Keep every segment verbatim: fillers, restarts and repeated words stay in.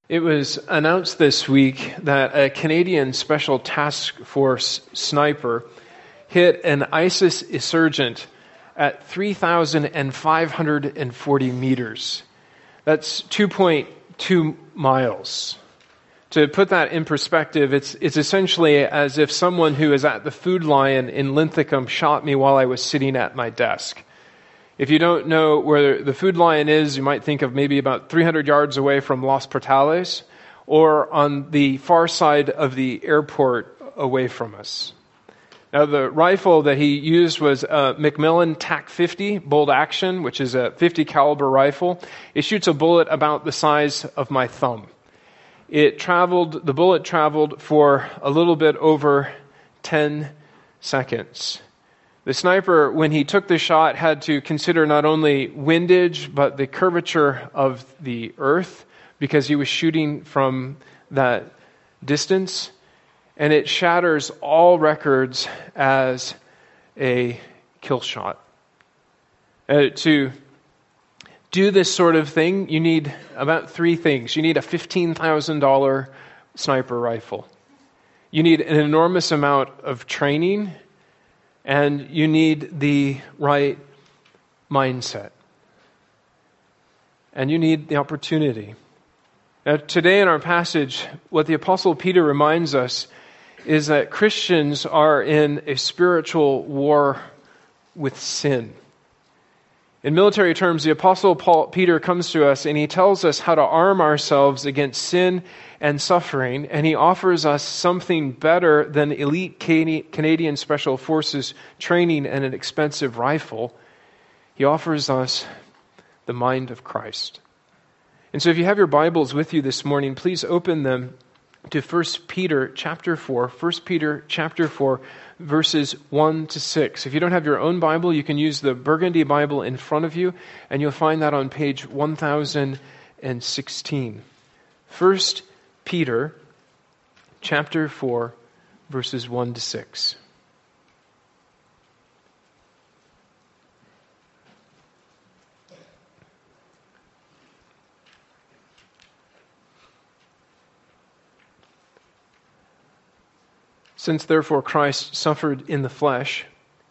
It was announced this week that a Canadian Special Task Force sniper hit an ISIS insurgent at three thousand five hundred forty meters. That's two point two miles. To put that in perspective, it's, it's essentially as if someone who is at the Food Lion in Linthicum shot me while I was sitting at my desk. If you don't know where the Food Lion is, you might think of maybe about three hundred yards away from Los Portales, or on the far side of the airport away from us. Now, the rifle that he used was a Macmillan T A C fifty bolt action, which is a fifty caliber rifle. It shoots a bullet about the size of my thumb. It traveled, the bullet traveled for a little bit over ten seconds. The sniper, when he took the shot, had to consider not only windage, but the curvature of the earth, because he was shooting from that distance. And it shatters all records as a kill shot. Uh, to do this sort of thing, you need about three things. You need a fifteen thousand dollars sniper rifle. You need an enormous amount of training. And you need the right mindset. And you need the opportunity. Now, today in our passage, what the Apostle Peter reminds us is that Christians are in a spiritual war with sin. In military terms, the Apostle Paul, Peter comes to us and he tells us how to arm ourselves against sin and suffering, and he offers us something better than elite Canadian Special Forces training and an expensive rifle. He offers us the mind of Christ. And so if you have your Bibles with you this morning, please open them to First Peter chapter four, First Peter chapter four, verses one to six. If you don't have your own Bible, you can use the Burgundy Bible in front of you, and you'll find that on page one thousand sixteen. First Peter chapter four, verses one to six. Since therefore Christ suffered in the flesh,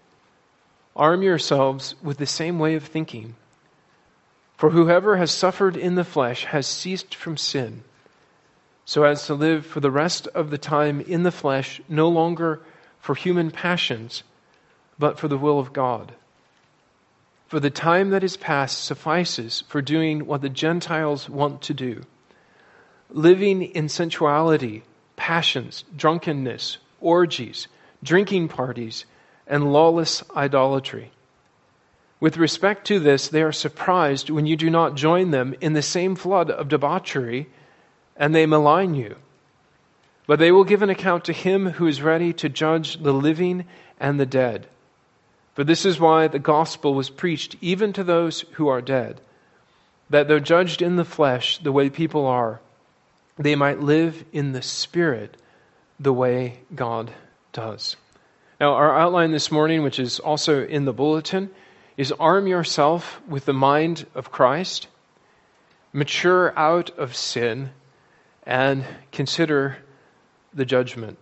arm yourselves with the same way of thinking. For whoever has suffered in the flesh has ceased from sin, so as to live for the rest of the time in the flesh, no longer for human passions, but for the will of God. For the time that is past suffices for doing what the Gentiles want to do, living in sensuality, passions, drunkenness, orgies, drinking parties, and lawless idolatry. With respect to this, they are surprised when you do not join them in the same flood of debauchery, and they malign you. But they will give an account to him who is ready to judge the living and the dead. For this is why the gospel was preached even to those who are dead, that though judged in the flesh the way people are, they might live in the spirit the way God does. Now, our outline this morning, which is also in the bulletin, is arm yourself with the mind of Christ, mature out of sin, and consider the judgment.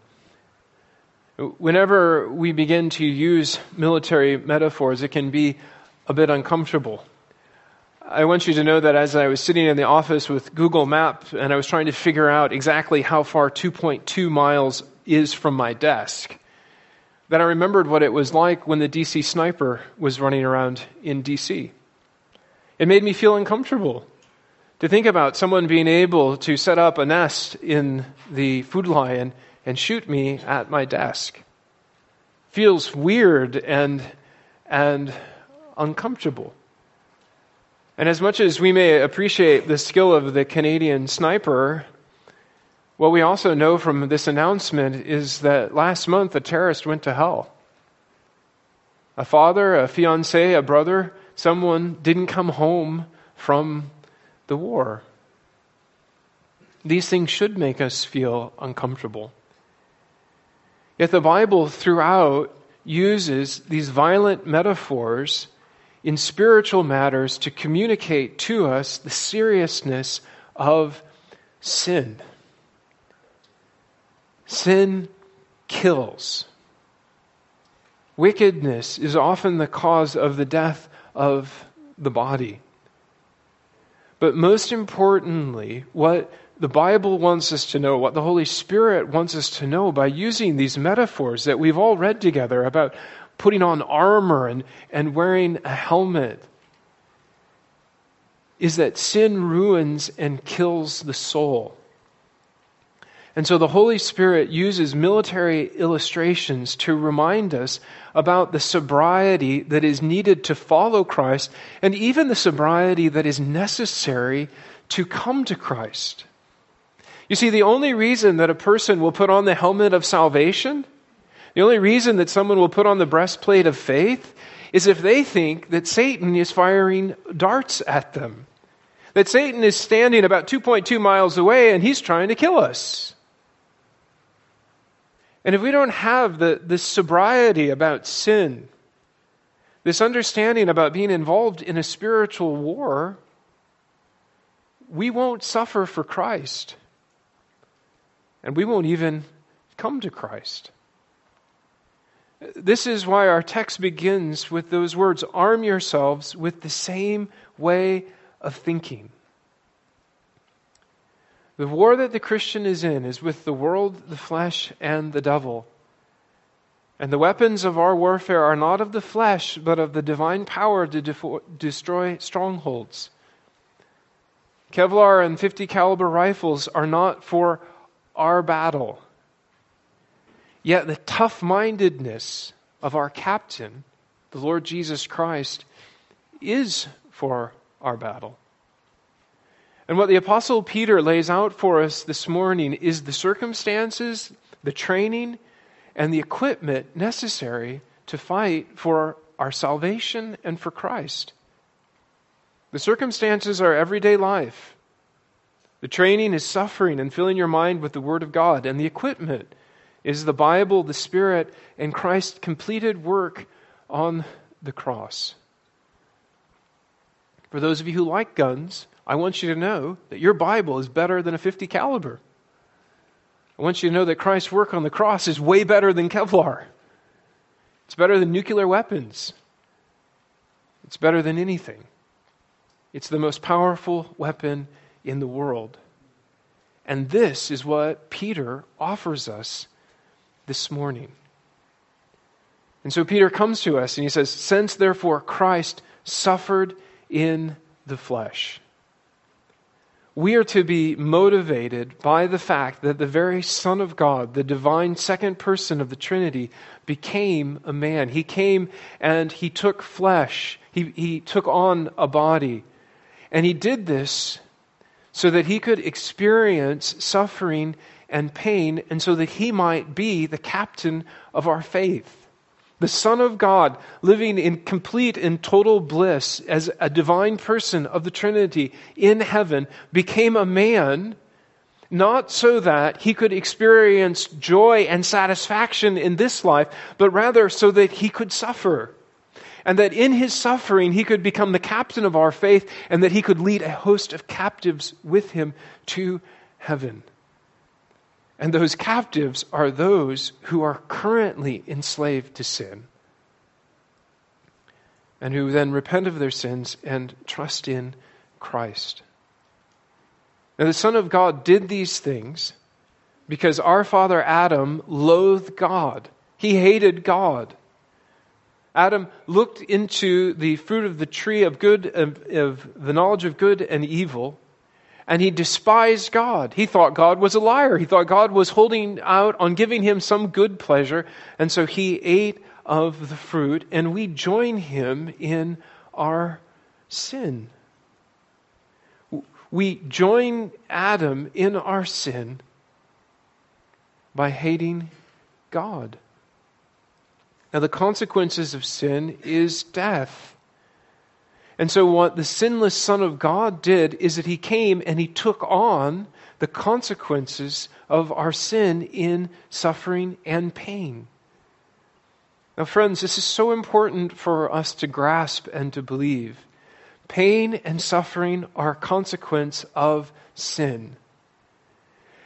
Whenever we begin to use military metaphors, it can be a bit uncomfortable. I want you to know that as I was sitting in the office with Google Maps and I was trying to figure out exactly how far two point two miles is from my desk, that I remembered what it was like when the D C sniper was running around in D C. It made me feel uncomfortable to think about someone being able to set up a nest in the Food Lion and shoot me at my desk. Feels weird and, and uncomfortable. And as much as we may appreciate the skill of the Canadian sniper, what we also know from this announcement is that last month a terrorist went to hell. A father, a fiancé, a brother, someone didn't come home from the war. These things should make us feel uncomfortable. Yet the Bible throughout uses these violent metaphors in spiritual matters to communicate to us the seriousness of sin. Sin kills. Wickedness is often the cause of the death of the body. But most importantly, what the Bible wants us to know, what the Holy Spirit wants us to know by using these metaphors that we've all read together about putting on armor and, and wearing a helmet, is that sin ruins and kills the soul. And so the Holy Spirit uses military illustrations to remind us about the sobriety that is needed to follow Christ, and even the sobriety that is necessary to come to Christ. You see, the only reason that a person will put on the helmet of salvation, the only reason that someone will put on the breastplate of faith, is if they think that Satan is firing darts at them. That Satan is standing about two point two miles away and he's trying to kill us. And if we don't have the, this sobriety about sin, this understanding about being involved in a spiritual war, we won't suffer for Christ. And we won't even come to Christ. This is why our text begins with those words, arm yourselves with the same way of thinking. The war that the Christian is in is with the world, the flesh, and the devil. And the weapons of our warfare are not of the flesh, but of the divine power to defo- destroy strongholds. Kevlar and fifty caliber rifles are not for our battle. Yet the tough-mindedness of our captain, the Lord Jesus Christ, is for our battle. And what the Apostle Peter lays out for us this morning is the circumstances, the training, and the equipment necessary to fight for our salvation and for Christ. The circumstances are everyday life. The training is suffering and filling your mind with the Word of God. And the equipment is the Bible, the Spirit, and Christ's completed work on the cross. For those of you who like guns, I want you to know that your Bible is better than a fifty caliber. I want you to know that Christ's work on the cross is way better than Kevlar. It's better than nuclear weapons. It's better than anything. It's the most powerful weapon in the world. And this is what Peter offers us this morning. And so Peter comes to us and he says, since therefore Christ suffered in the flesh. We are to be motivated by the fact that the very Son of God, the divine second person of the Trinity, became a man. He came and he took flesh. He, he took on a body. And he did this so that he could experience suffering and pain, and so that he might be the captain of our faith. The Son of God, living in complete and total bliss as a divine person of the Trinity in heaven, became a man, not so that he could experience joy and satisfaction in this life, but rather so that he could suffer. And that in his suffering he could become the captain of our faith, and that he could lead a host of captives with him to heaven. And those captives are those who are currently enslaved to sin, and who then repent of their sins and trust in Christ. Now the Son of God did these things because our father Adam loathed God. He hated God. Adam looked into the fruit of the tree of good, of, of the knowledge of good and evil, and he despised God. He thought God was a liar. He thought God was holding out on giving him some good pleasure. And so he ate of the fruit, and we join him in our sin. We join Adam in our sin by hating God. Now the consequences of sin is death. And so what the sinless Son of God did is that he came and he took on the consequences of our sin in suffering and pain. Now friends, this is so important for us to grasp and to believe. Pain and suffering are a consequence of sin.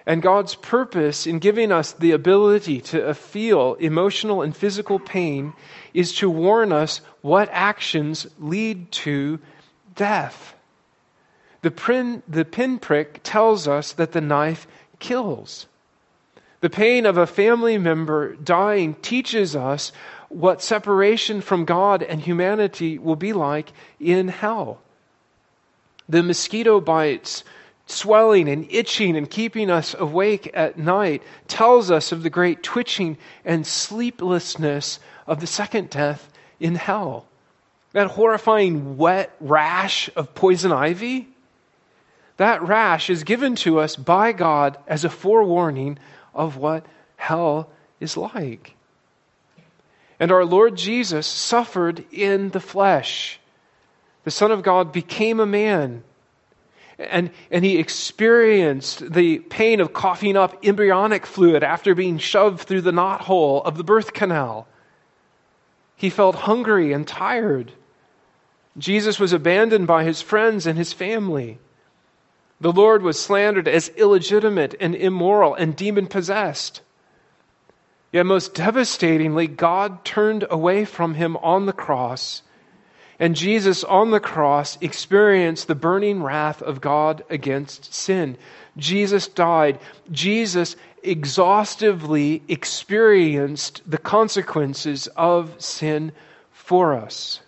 And God's purpose in giving us the ability to feel emotional and physical pain is to warn us what actions lead to death. The, pin, the pinprick tells us that the knife kills. The pain of a family member dying teaches us what separation from God and humanity will be like in hell. The mosquito bites, swelling and itching and keeping us awake at night, tells us of the great twitching and sleeplessness of the second death in hell. That horrifying wet rash of poison ivy, that rash is given to us by God as a forewarning of what hell is like. And our Lord Jesus suffered in the flesh. The Son of God became a man. And, and he experienced the pain of coughing up embryonic fluid after being shoved through the knothole of the birth canal. He felt hungry and tired. Jesus was abandoned by his friends and his family. The Lord was slandered as illegitimate and immoral and demon-possessed. Yet most devastatingly, God turned away from him on the cross. And Jesus on the cross experienced the burning wrath of God against sin. Jesus died. Jesus exhaustively experienced the consequences of sin for us.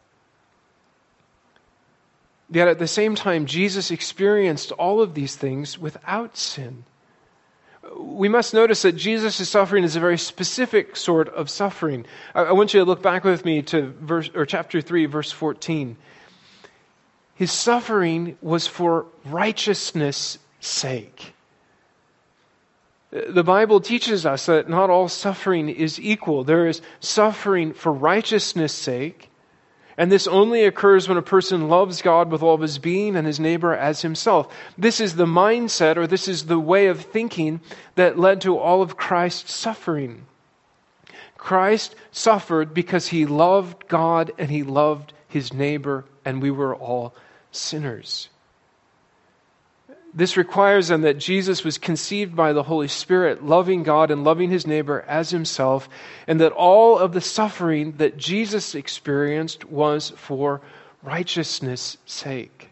Yet at the same time, Jesus experienced all of these things without sin. We must notice that Jesus' suffering is a very specific sort of suffering. I, I want you to look back with me to verse or chapter three, verse fourteen. His suffering was for righteousness' sake. The Bible teaches us that not all suffering is equal. There is suffering for righteousness' sake, and this only occurs when a person loves God with all of his being and his neighbor as himself. This is the mindset, or this is the way of thinking that led to all of Christ's suffering. Christ suffered because he loved God and he loved his neighbor, and we were all sinners. This requires then that Jesus was conceived by the Holy Spirit, loving God and loving his neighbor as himself, and that all of the suffering that Jesus experienced was for righteousness' sake.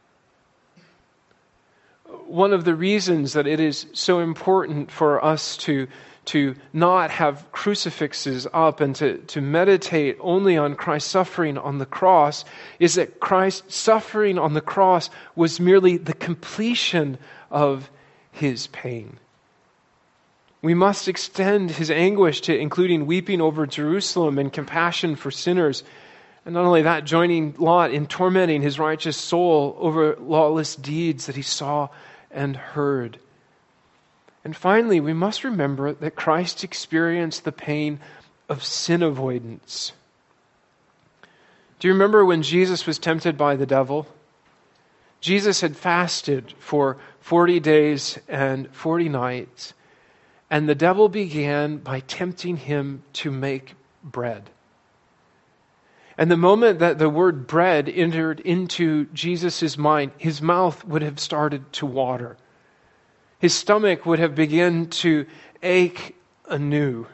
One of the reasons that it is so important for us to to not have crucifixes up and to, to meditate only on Christ's suffering on the cross is that Christ's suffering on the cross was merely the completion of his pain. We must extend his anguish to including weeping over Jerusalem and compassion for sinners. And not only that, joining Lot in tormenting his righteous soul over lawless deeds that he saw and heard. And finally, we must remember that Christ experienced the pain of sin avoidance. Do you remember when Jesus was tempted by the devil? Jesus had fasted for forty days and forty nights, and the devil began by tempting him to make bread. And the moment that the word bread entered into Jesus' mind, his mouth would have started to water. His stomach would have begun to ache anew.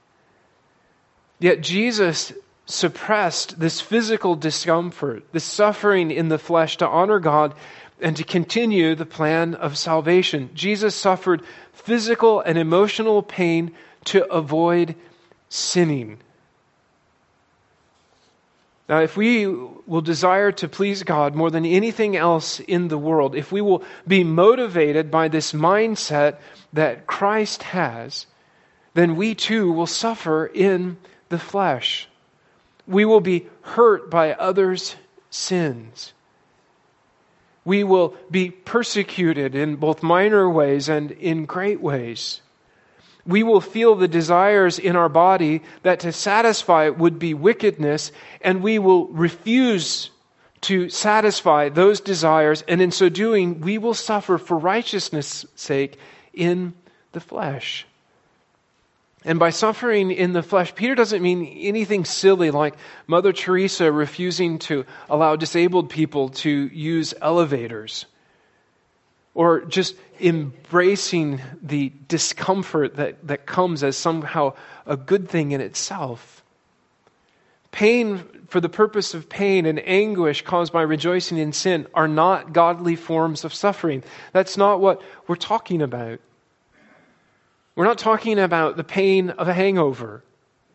Yet Jesus suppressed this physical discomfort, this suffering in the flesh to honor God and to continue the plan of salvation. Jesus suffered physical and emotional pain to avoid sinning. Now, if we will desire to please God more than anything else in the world, if we will be motivated by this mindset that Christ has, then we too will suffer in the flesh. We will be hurt by others' sins. We will be persecuted in both minor ways and in great ways. We will feel the desires in our body that to satisfy would be wickedness, and we will refuse to satisfy those desires, and in so doing, we will suffer for righteousness' sake in the flesh. And by suffering in the flesh, Peter doesn't mean anything silly like Mother Teresa refusing to allow disabled people to use elevators. or just embracing the discomfort that, that comes as somehow a good thing in itself. Pain for the purpose of pain and anguish caused by rejoicing in sin are not godly forms of suffering. That's not what we're talking about. We're not talking about the pain of a hangover.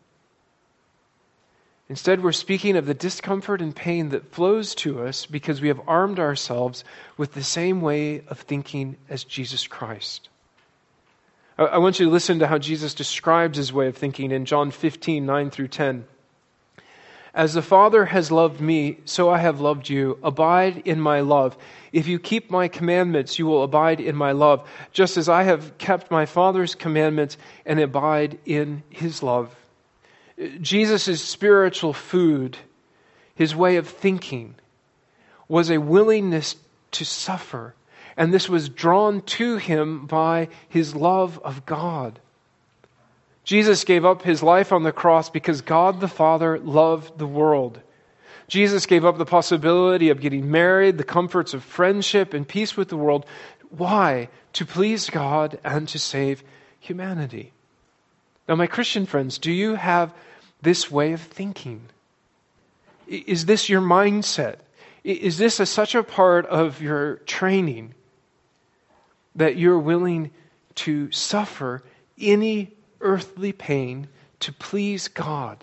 Instead, we're speaking of the discomfort and pain that flows to us because we have armed ourselves with the same way of thinking as Jesus Christ. I want you to listen to how Jesus describes his way of thinking in John fifteen, nine through ten. As the Father has loved me, so I have loved you. Abide in my love. If you keep my commandments, you will abide in my love, just as I have kept my Father's commandments and abide in his love. Jesus' spiritual food, his way of thinking, was a willingness to suffer. And this was drawn to him by his love of God. Jesus gave up his life on the cross because God the Father loved the world. Jesus gave up the possibility of getting married, the comforts of friendship and peace with the world. Why? To please God and to save humanity. Now, my Christian friends, do you have this way of thinking? Is this your mindset? Is this a, such a part of your training that you're willing to suffer any earthly pain to please God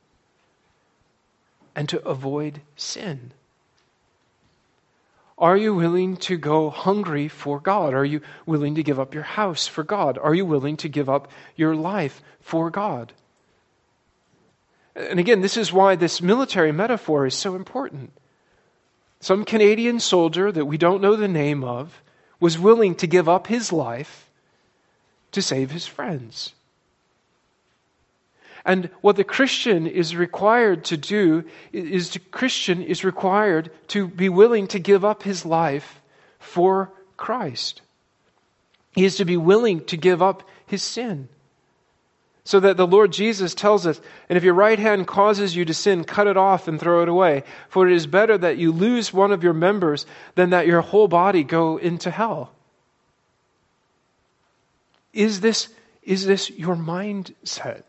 and to avoid sin? Are you willing to go hungry for God? Are you willing to give up your house for God? Are you willing to give up your life for God? And again, this is why this military metaphor is so important. Some Canadian soldier that we don't know the name of was willing to give up his life to save his friends. And what the Christian is required to do is the Christian is required to be willing to give up his life for Christ. He is to be willing to give up his sin. So that the Lord Jesus tells us, and if your right hand causes you to sin, cut it off and throw it away. For it is better that you lose one of your members than that your whole body go into hell. Is this, is this your mindset?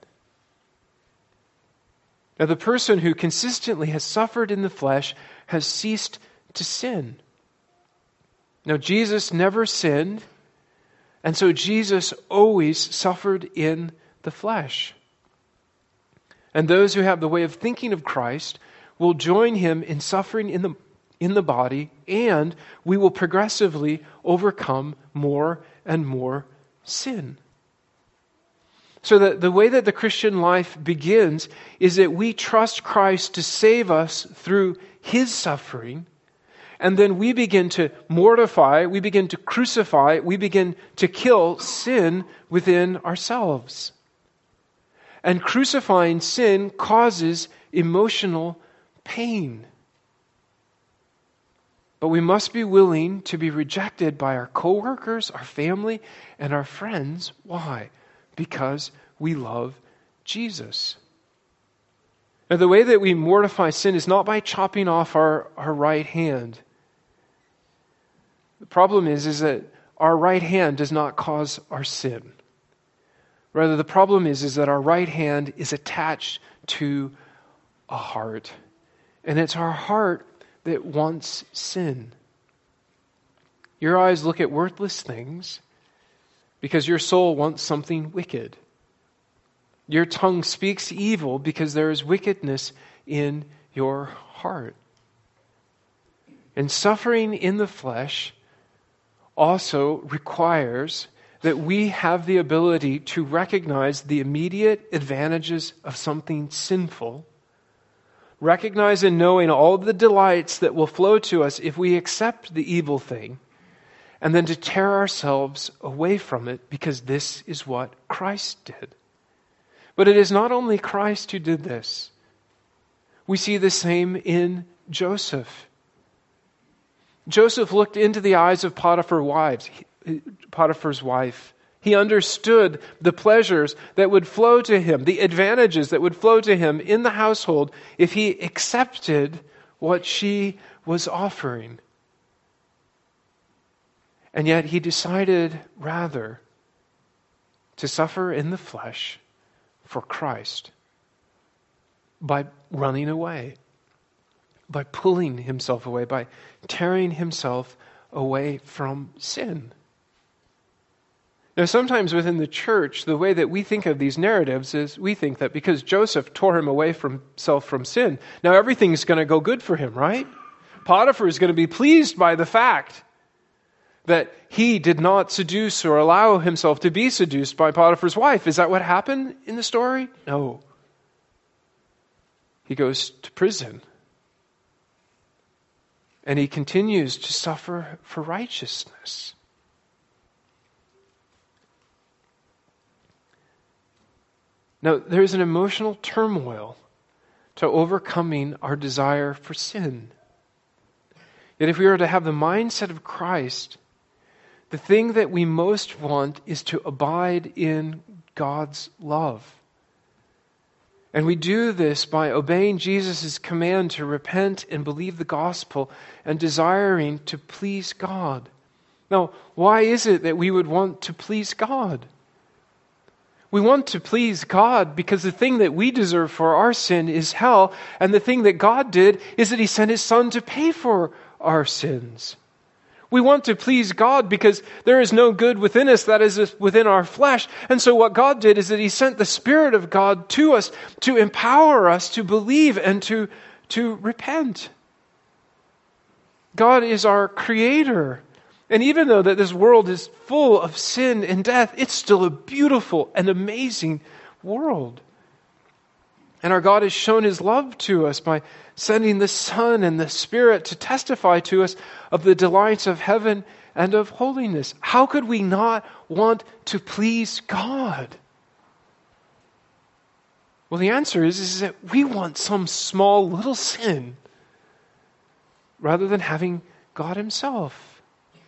Now, the person who consistently has suffered in the flesh has ceased to sin. Now, Jesus never sinned, and so Jesus always suffered in the flesh. And those who have the way of thinking of Christ will join him in suffering in the, in the body, and we will progressively overcome more and more sin. So that the way that the Christian life begins is that we trust Christ to save us through his suffering, and then we begin to mortify, we begin to crucify, we begin to kill sin within ourselves. And crucifying sin causes emotional pain. But we must be willing to be rejected by our coworkers, our family, and our friends. Why? Because we love Jesus. Now, the way that we mortify sin is not by chopping off our, our right hand. The problem is, is that our right hand does not cause our sin. Rather, the problem is, is that our right hand is attached to a heart. And it's our heart that wants sin. Your eyes look at worthless things because your soul wants something wicked. Your tongue speaks evil because there is wickedness in your heart. And suffering in the flesh also requires that we have the ability to recognize the immediate advantages of something sinful, recognize and knowing all the delights that will flow to us if we accept the evil thing, and then to tear ourselves away from it because this is what Christ did. But it is not only Christ who did this. We see the same in Joseph. Joseph looked into the eyes of Potiphar's wives. Potiphar's wife. He understood the pleasures that would flow to him, the advantages that would flow to him in the household if he accepted what she was offering. And yet he decided rather to suffer in the flesh for Christ by running away, by pulling himself away, by tearing himself away from sin. Now, sometimes within the church, the way that we think of these narratives is we think that because Joseph tore him away from himself from sin, now everything's going to go good for him, right? Potiphar is going to be pleased by the fact that he did not seduce or allow himself to be seduced by Potiphar's wife. Is that what happened in the story? No. He goes to prison. And he continues to suffer for righteousness. Now, there's an emotional turmoil to overcoming our desire for sin. Yet if we are to have the mindset of Christ, the thing that we most want is to abide in God's love. And we do this by obeying Jesus' command to repent and believe the gospel and desiring to please God. Now, why is it that we would want to please God? We want to please God because the thing that we deserve for our sin is hell, and the thing that God did is that He sent His Son to pay for our sins. We want to please God because there is no good within us that is within our flesh. And so what God did is that He sent the Spirit of God to us to empower us to believe and to, to repent. God is our Creator. And even though that this world is full of sin and death, it's still a beautiful and amazing world. And our God has shown His love to us by sending the Son and the Spirit to testify to us of the delights of heaven and of holiness. How could we not want to please God? Well, the answer is, is that we want some small little sin rather than having God Himself.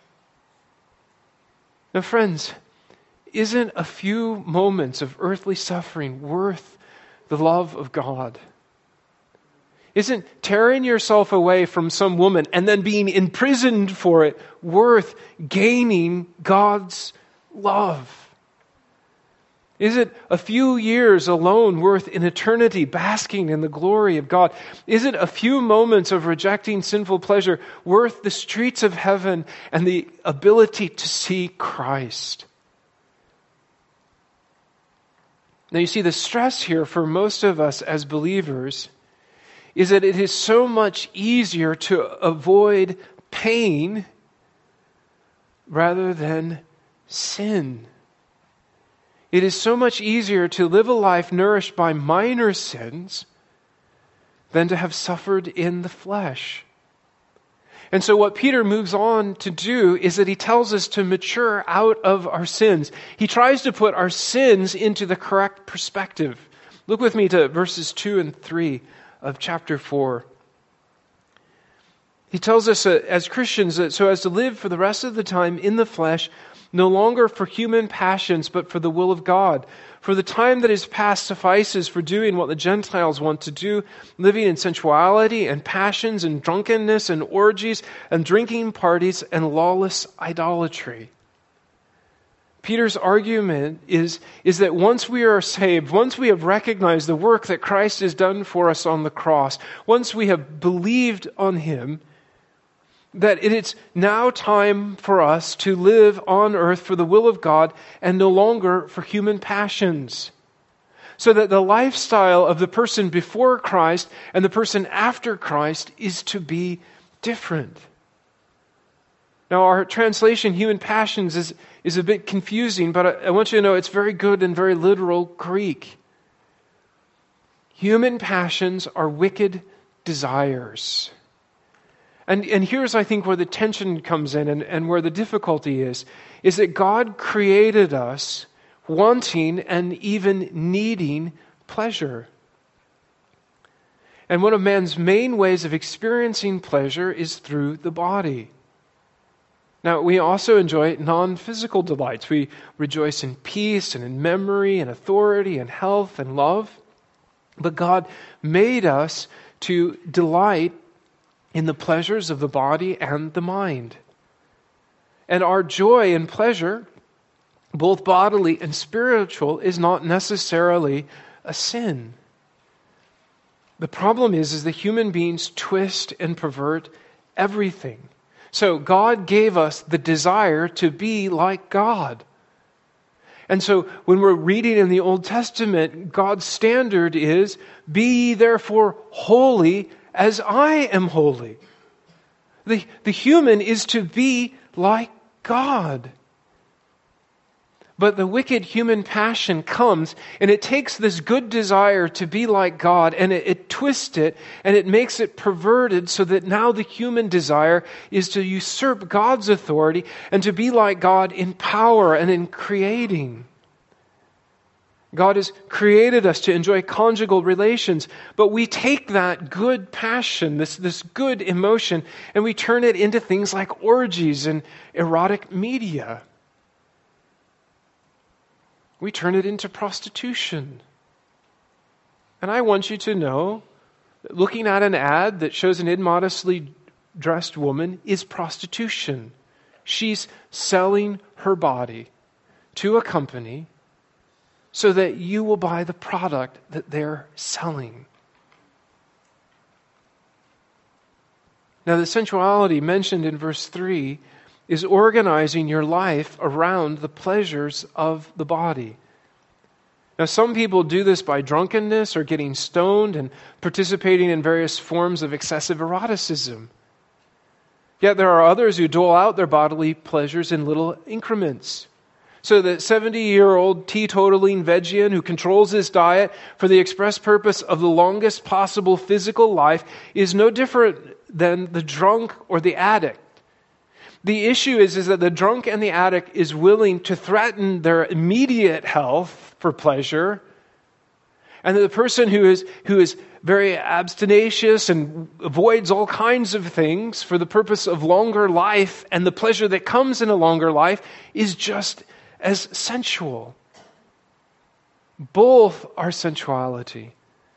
Now, friends, isn't a few moments of earthly suffering worth the love of God? Isn't tearing yourself away from some woman and then being imprisoned for it worth gaining God's love? Is it a few years alone worth an eternity basking in the glory of God? Is it a few moments of rejecting sinful pleasure worth the streets of heaven and the ability to see Christ? Now you see, the stress here for most of us as believers is that it is so much easier to avoid pain rather than sin. It is so much easier to live a life nourished by minor sins than to have suffered in the flesh. And so what Peter moves on to do is that he tells us to mature out of our sins. He tries to put our sins into the correct perspective. Look with me to verses two and three of chapter four. He tells us uh, as Christians that so as to live for the rest of the time in the flesh, no longer for human passions, but for the will of God. For the time that is past suffices for doing what the Gentiles want to do, living in sensuality and passions and drunkenness and orgies and drinking parties and lawless idolatry. Peter's argument is, is that once we are saved, once we have recognized the work that Christ has done for us on the cross, once we have believed on Him, that it is now time for us to live on earth for the will of God and no longer for human passions. So that the lifestyle of the person before Christ and the person after Christ is to be different. Now, our translation, human passions, is, is a bit confusing, but I, I want you to know it's very good and very literal Greek. Human passions are wicked desires. And, and here's, I think, where the tension comes in and, and where the difficulty is, is that God created us wanting and even needing pleasure. And one of man's main ways of experiencing pleasure is through the body. Now, we also enjoy non-physical delights. We rejoice in peace and in memory and authority and health and love. But God made us to delight in the pleasures of the body and the mind. And our joy and pleasure, both bodily and spiritual, is not necessarily a sin. The problem is, is that human beings twist and pervert everything. So God gave us the desire to be like God. And so when we're reading in the Old Testament, God's standard is, be ye therefore holy as I am holy. The, the human is to be like God. But the wicked human passion comes and it takes this good desire to be like God and it, it twists it and it makes it perverted so that now the human desire is to usurp God's authority and to be like God in power and in creating. God has created us to enjoy conjugal relations, but we take that good passion, this, this good emotion, and we turn it into things like orgies and erotic media. We turn it into prostitution. And I want you to know that looking at an ad that shows an immodestly dressed woman is prostitution. She's selling her body to a company so that you will buy the product that they're selling. Now, the sensuality mentioned in verse three is organizing your life around the pleasures of the body. Now, some people do this by drunkenness or getting stoned and participating in various forms of excessive eroticism. Yet there are others who dole out their bodily pleasures in little increments. So the seventy-year-old teetotaling vegan who controls his diet for the express purpose of the longest possible physical life is no different than the drunk or the addict. The issue is, is that the drunk and the addict is willing to threaten their immediate health for pleasure, and the person who is who is very abstemious and avoids all kinds of things for the purpose of longer life and the pleasure that comes in a longer life is just as sensual. Both are sensuality.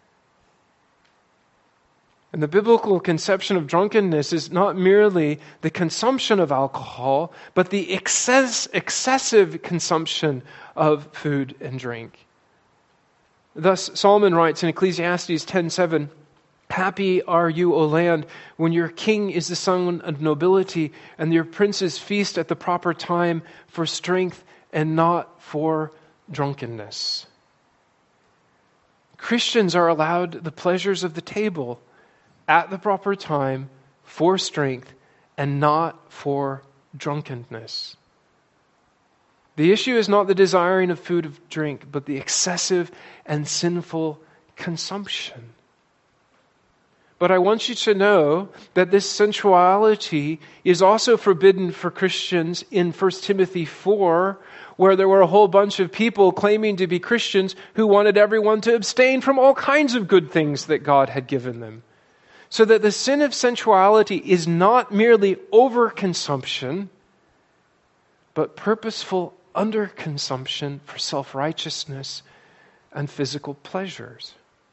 And the biblical conception of drunkenness is not merely the consumption of alcohol, but the excess, excessive consumption of food and drink. Thus, Solomon writes in Ecclesiastes ten seven, "Happy are you, O land, when your king is the son of nobility, and your princes feast at the proper time for strength and not for drunkenness." Christians are allowed the pleasures of the table at the proper time for strength and not for drunkenness. The issue is not the desiring of food and drink, but the excessive and sinful consumption. But I want you to know that this sensuality is also forbidden for Christians in First Timothy four, where there were a whole bunch of people claiming to be Christians who wanted everyone to abstain from all kinds of good things that God had given them. So that the sin of sensuality is not merely overconsumption, but purposeful underconsumption for self-righteousness and physical pleasures.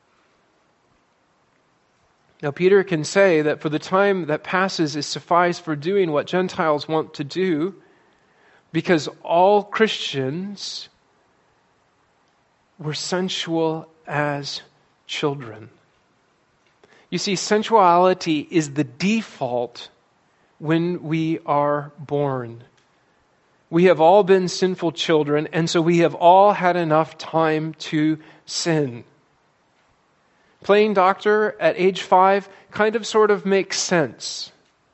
Now, Peter can say that for the time that passes is suffice for doing what Gentiles want to do, because all Christians were sensual as children. You see, sensuality is the default when we are born. We have all been sinful children, and so we have all had enough time to sin. Playing doctor at age five kind of sort of makes sense.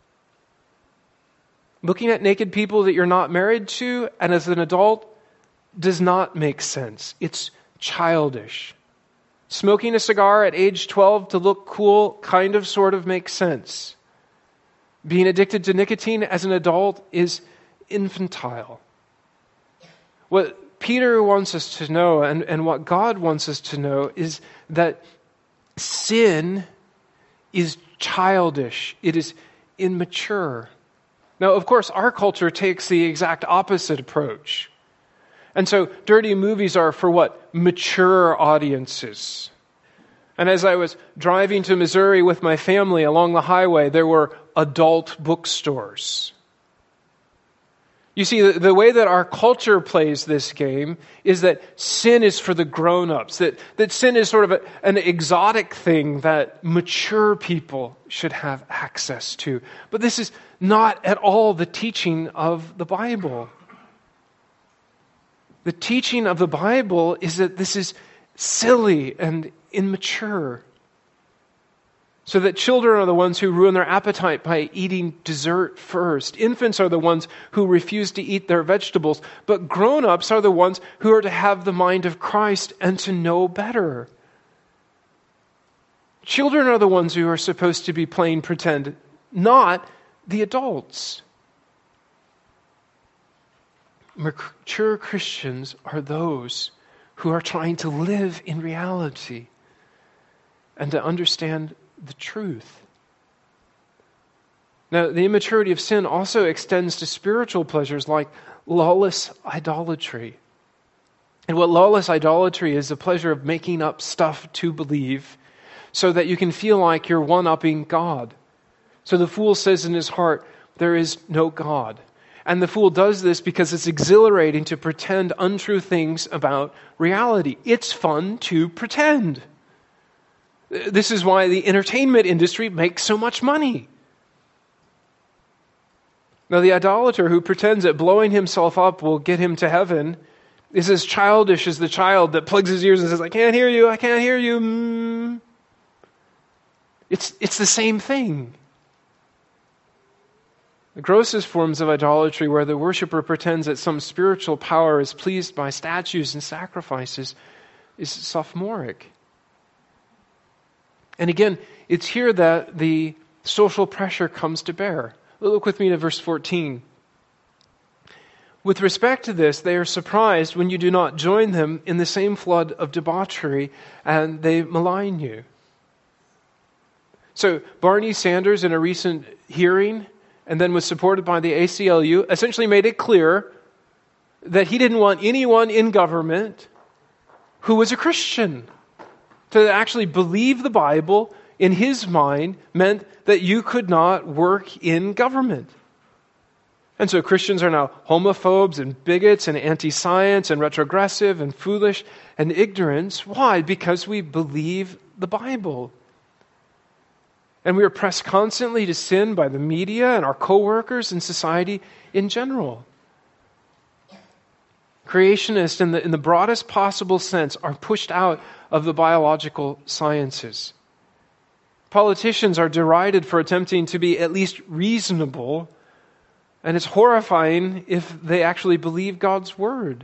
Looking at naked people that you're not married to and as an adult does not make sense. It's childish. Smoking a cigar at age twelve to look cool kind of sort of makes sense. Being addicted to nicotine as an adult is infantile. What Peter wants us to know and, and what God wants us to know is that sin is childish. It is immature. Now, of course, our culture takes the exact opposite approach. And so dirty movies are for what? Mature audiences. And as I was driving to Missouri with my family along the highway, there were adult bookstores. You see, the, the way that our culture plays this game is that sin is for the grown-ups, that, that sin is sort of a, an exotic thing that mature people should have access to. But this is not at all the teaching of the Bible. The teaching of the Bible is that this is silly and immature. So that children are the ones who ruin their appetite by eating dessert first. Infants are the ones who refuse to eat their vegetables. But grown-ups are the ones who are to have the mind of Christ and to know better. Children are the ones who are supposed to be playing pretend, not the adults. Mature Christians are those who are trying to live in reality and to understand the truth. Now, the immaturity of sin also extends to spiritual pleasures like lawless idolatry. And what lawless idolatry is, the pleasure of making up stuff to believe so that you can feel like you're one-upping God. So the fool says in his heart, there is no God. And the fool does this because it's exhilarating to pretend untrue things about reality. It's fun to pretend. This is why the entertainment industry makes so much money. Now, the idolater who pretends that blowing himself up will get him to heaven is as childish as the child that plugs his ears and says, I can't hear you, I can't hear you. Mm. It's, it's the same thing. The grossest forms of idolatry, where the worshiper pretends that some spiritual power is pleased by statues and sacrifices, is sophomoric. And again, it's here that the social pressure comes to bear. Look with me to verse fourteen. With respect to this, they are surprised when you do not join them in the same flood of debauchery, and they malign you. So Barney Sanders, in a recent hearing, and then was supported by the A C L U, essentially made it clear that he didn't want anyone in government who was a Christian. To actually believe the Bible, in his mind, meant that you could not work in government. And so Christians are now homophobes and bigots and anti-science and retrogressive and foolish and ignorant. Why? Because we believe the Bible. And we are pressed constantly to sin by the media and our co-workers and society in general. Creationists, in the, in the broadest possible sense, are pushed out of the biological sciences. Politicians are derided for attempting to be at least reasonable, and it's horrifying if they actually believe God's word.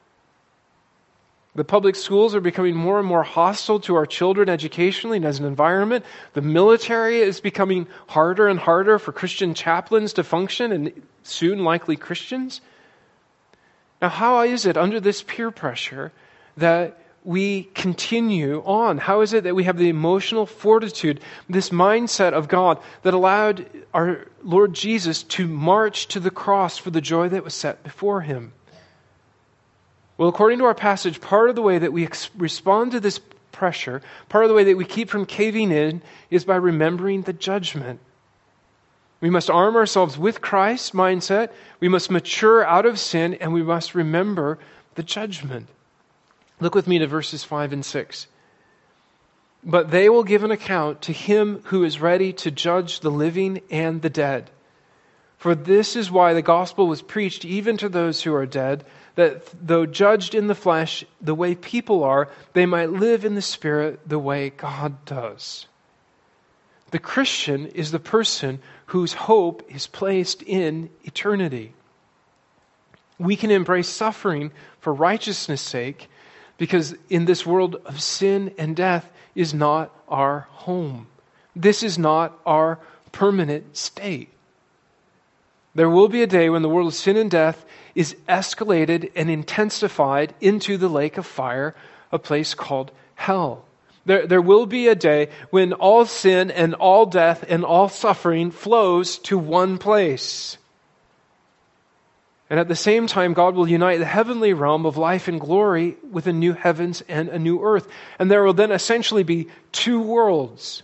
The public schools are becoming more and more hostile to our children educationally and as an environment. The military is becoming harder and harder for Christian chaplains to function, and soon likely Christians. Now, how is it under this peer pressure that we continue on? How is it that we have the emotional fortitude, this mindset of God that allowed our Lord Jesus to march to the cross for the joy that was set before him? Well, according to our passage, part of the way that we ex- respond to this pressure, part of the way that we keep from caving in, is by remembering the judgment. We must arm ourselves with Christ's mindset, we must mature out of sin, and we must remember the judgment. Look with me to verses five and six. But they will give an account to him who is ready to judge the living and the dead. For this is why the gospel was preached even to those who are dead, that though judged in the flesh the way people are, they might live in the spirit the way God does. The Christian is the person whose hope is placed in eternity. We can embrace suffering for righteousness' sake, because in this world of sin and death is not our home. This is not our permanent state. There will be a day when the world of sin and death is escalated and intensified into the lake of fire, a place called hell. There, there will be a day when all sin and all death and all suffering flows to one place. And at the same time, God will unite the heavenly realm of life and glory with a new heavens and a new earth. And there will then essentially be two worlds.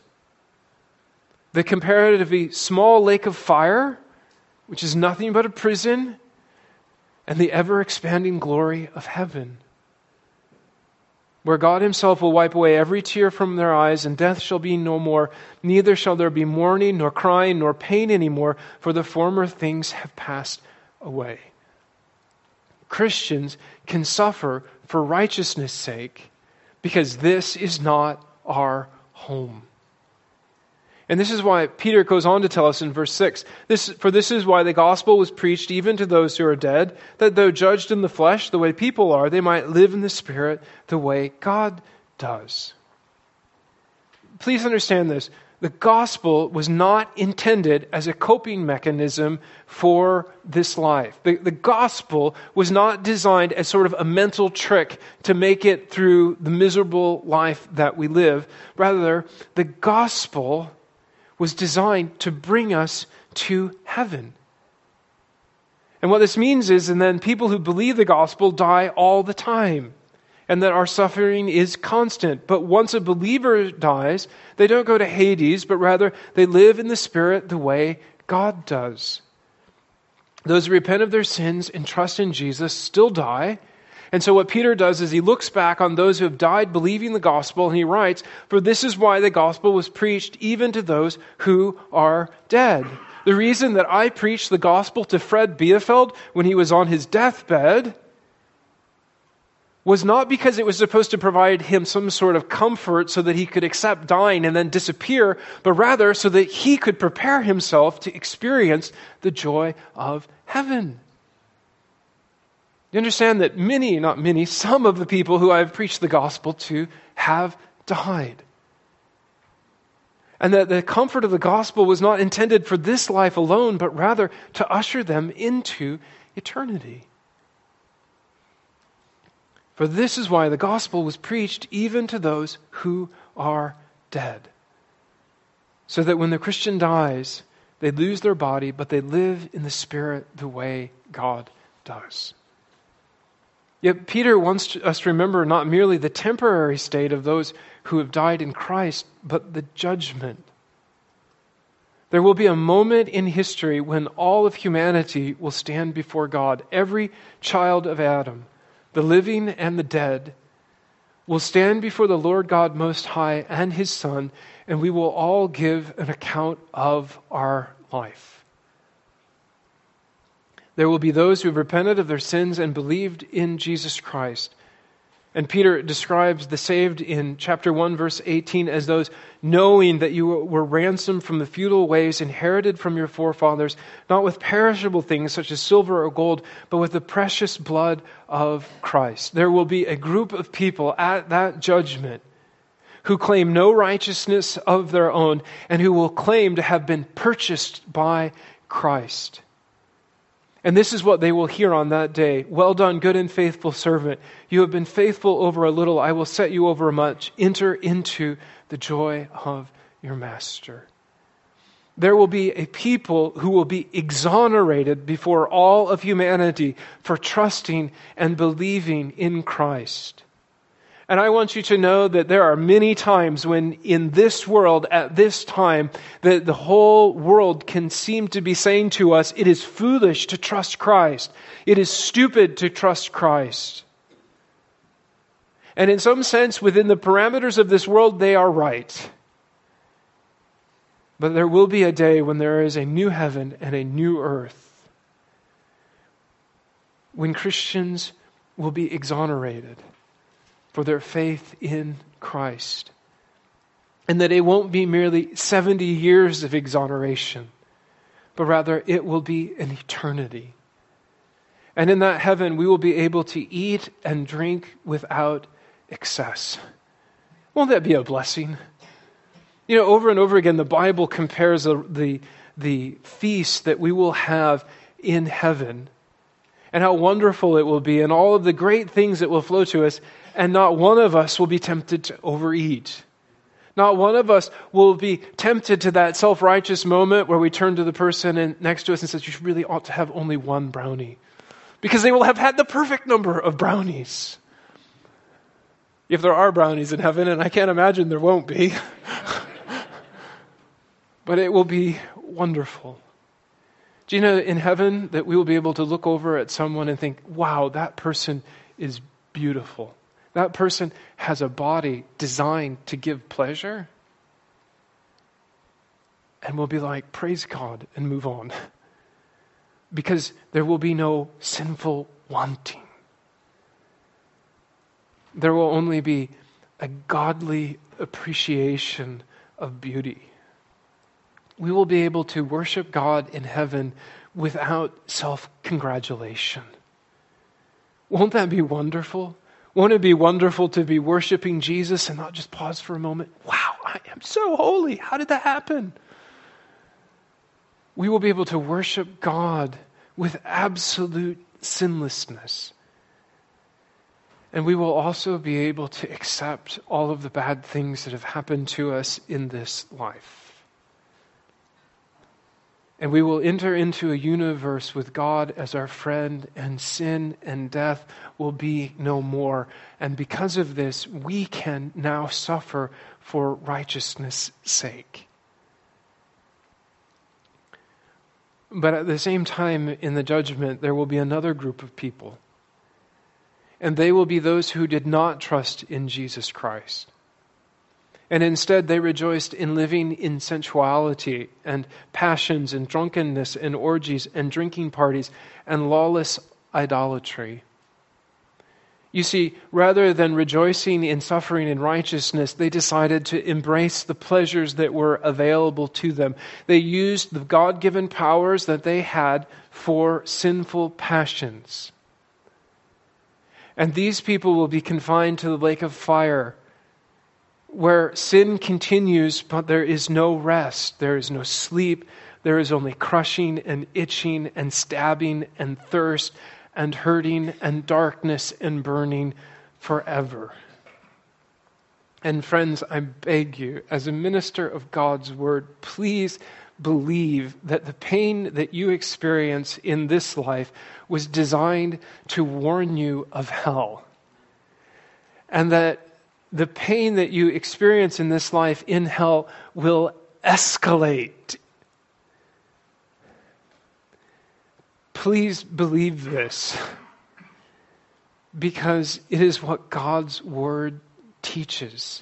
The comparatively small lake of fire, which is nothing but a prison, and the ever-expanding glory of heaven, where God himself will wipe away every tear from their eyes, and death shall be no more. Neither shall there be mourning, nor crying, nor pain anymore, for the former things have passed away. Christians can suffer for righteousness' sake because this is not our home. And this is why Peter goes on to tell us in verse six, this, for this is why the gospel was preached even to those who are dead, that though judged in the flesh the way people are, they might live in the Spirit the way God does. Please understand this. The gospel was not intended as a coping mechanism for this life. The, the gospel was not designed as sort of a mental trick to make it through the miserable life that we live. Rather, the gospel was designed to bring us to heaven. And what this means is, and then people who believe the gospel die all the time, and that our suffering is constant. But once a believer dies, they don't go to Hades, but rather they live in the Spirit the way God does. Those who repent of their sins and trust in Jesus still die. And so what Peter does is he looks back on those who have died believing the gospel, and he writes, for this is why the gospel was preached even to those who are dead. The reason that I preached the gospel to Fred Bielefeld when he was on his deathbed was not because it was supposed to provide him some sort of comfort so that he could accept dying and then disappear, but rather so that he could prepare himself to experience the joy of heaven. You understand that many, not many, some of the people who I've preached the gospel to have died. And that the comfort of the gospel was not intended for this life alone, but rather to usher them into eternity. For this is why the gospel was preached even to those who are dead. So that when the Christian dies, they lose their body, but they live in the Spirit the way God does. Yet Peter wants us to remember not merely the temporary state of those who have died in Christ, but the judgment. There will be a moment in history when all of humanity will stand before God. Every child of Adam, the living and the dead, will stand before the Lord God Most High and His Son, and we will all give an account of our life. There will be those who have repented of their sins and believed in Jesus Christ. And Peter describes the saved in chapter one, verse eighteen, as those knowing that you were ransomed from the futile ways inherited from your forefathers, not with perishable things such as silver or gold, but with the precious blood of Christ. There will be a group of people at that judgment who claim no righteousness of their own and who will claim to have been purchased by Christ. And this is what they will hear on that day. Well done, good and faithful servant. You have been faithful over a little. I will set you over much. Enter into the joy of your master. There will be a people who will be exonerated before all of humanity for trusting and believing in Christ. And I want you to know that there are many times when in this world, at this time, that the whole world can seem to be saying to us, it is foolish to trust Christ. It is stupid to trust Christ. And in some sense, within the parameters of this world, they are right. But there will be a day when there is a new heaven and a new earth, when Christians will be exonerated for their faith in Christ. And that it won't be merely seventy years of exoneration, but rather it will be an eternity. And in that heaven, we will be able to eat and drink without excess. Won't that be a blessing? You know, over and over again, the Bible compares the, the, the feast that we will have in heaven and how wonderful it will be and all of the great things that will flow to us. And not one of us will be tempted to overeat. Not one of us will be tempted to that self-righteous moment where we turn to the person in, next to us and says, you really ought to have only one brownie. Because they will have had the perfect number of brownies. If there are brownies in heaven, and I can't imagine there won't be. But it will be wonderful Do you know in heaven that we will be able to look over at someone and think, wow, that person is beautiful. That person has a body designed to give pleasure. And we'll be like, praise God, and move on. Because there will be no sinful wanting. There will only be a godly appreciation of beauty. We will be able to worship God in heaven without self-congratulation. Won't that be wonderful? Won't it be wonderful to be worshiping Jesus and not just pause for a moment? Wow, I am so holy. How did that happen? We will be able to worship God with absolute sinlessness. And we will also be able to accept all of the bad things that have happened to us in this life. And we will enter into a universe with God as our friend, and sin and death will be no more. And because of this, we can now suffer for righteousness' sake. But at the same time, in the judgment, there will be another group of people. And they will be those who did not trust in Jesus Christ. And instead they rejoiced in living in sensuality and passions and drunkenness and orgies and drinking parties and lawless idolatry. You see, rather than rejoicing in suffering in righteousness, they decided to embrace the pleasures that were available to them. They used the God-given powers that they had for sinful passions. And these people will be confined to the lake of fire, where sin continues, but there is no rest, there is no sleep, there is only crushing and itching and stabbing and thirst and hurting and darkness and burning forever. And friends, I beg you, as a minister of God's word, please believe that the pain that you experience in this life was designed to warn you of hell. And that the pain that you experience in this life in hell will escalate. Please believe this, because it is what God's word teaches.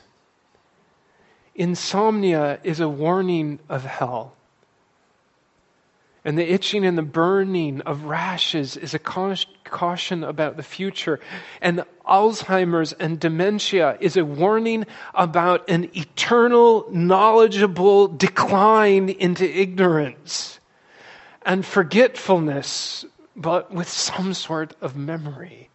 Insomnia is a warning of hell. And the itching and the burning of rashes is a caution about the future. And Alzheimer's and dementia is a warning about an eternal, knowledgeable decline into ignorance and forgetfulness, but with some sort of memory.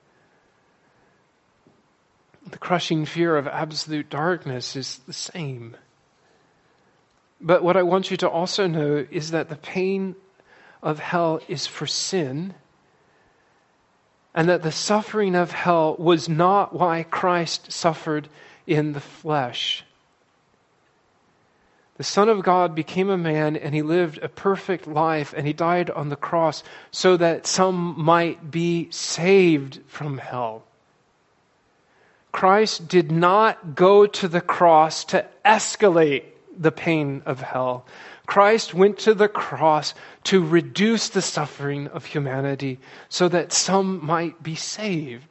The crushing fear of absolute darkness is the same. But what I want you to also know is that the pain of hell is for sin, and that the suffering of hell was not why Christ suffered in the flesh. The Son of God became a man, and he lived a perfect life, and he died on the cross so that some might be saved from hell. Christ did not go to the cross to escalate the pain of hell. Christ went to the cross to reduce the suffering of humanity so that some might be saved.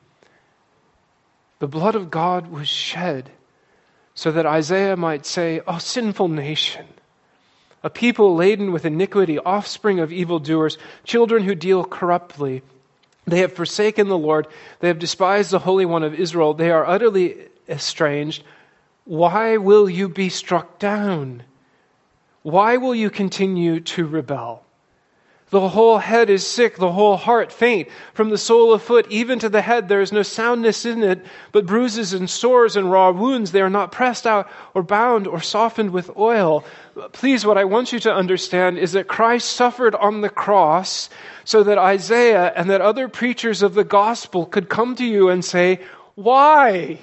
The blood of God was shed so that Isaiah might say, "O sinful nation, a people laden with iniquity, offspring of evildoers, children who deal corruptly. They have forsaken the Lord. They have despised the Holy One of Israel. They are utterly estranged. Why will you be struck down? Why will you continue to rebel? The whole head is sick, the whole heart faint. From the sole of foot even to the head there is no soundness in it, but bruises and sores and raw wounds. They are not pressed out or bound or softened with oil." Please, what I want you to understand is that Christ suffered on the cross so that Isaiah and that other preachers of the gospel could come to you and say, "Why?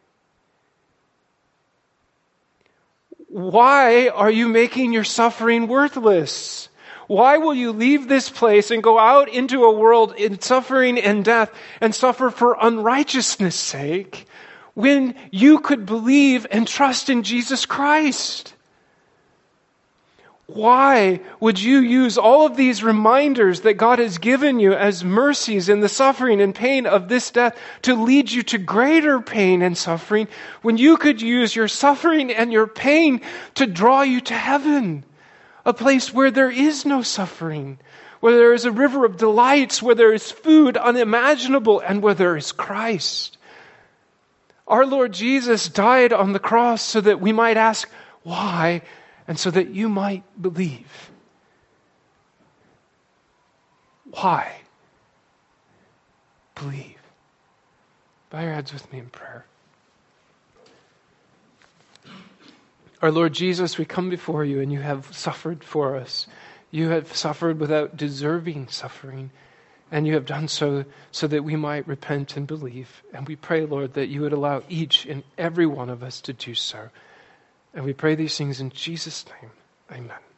Why are you making your suffering worthless? Why will you leave this place and go out into a world in suffering and death and suffer for unrighteousness' sake when you could believe and trust in Jesus Christ? Why would you use all of these reminders that God has given you as mercies in the suffering and pain of this death to lead you to greater pain and suffering when you could use your suffering and your pain to draw you to heaven, a place where there is no suffering, where there is a river of delights, where there is food unimaginable, and where there is Christ? Our Lord Jesus died on the cross so that we might ask, why? And so that you might believe. Why? Believe. Bow your heads with me in prayer. Our Lord Jesus, we come before you and you have suffered for us. You have suffered without deserving suffering. And you have done so so that we might repent and believe. And we pray, Lord, that you would allow each and every one of us to do so. And we pray these things in Jesus' name. Amen.